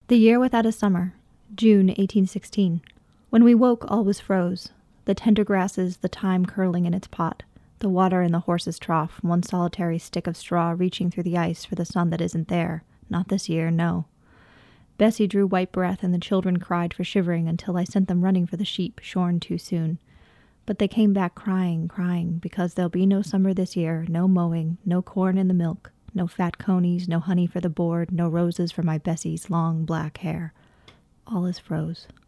The year without a summer, June 1816. When we woke, all was froze. The tender grasses, the thyme curling in its pot, the water in the horse's trough, one solitary stick of straw reaching through the ice for the sun that isn't there. Not this year, no. Bessie drew white breath, and the children cried for shivering until I sent them running for the sheep, shorn too soon. But they came back crying, because there'll be no summer this year, no mowing, no corn in the milk, no fat conies, no honey for the board, no roses for my Bessie's long black hair. All is froze.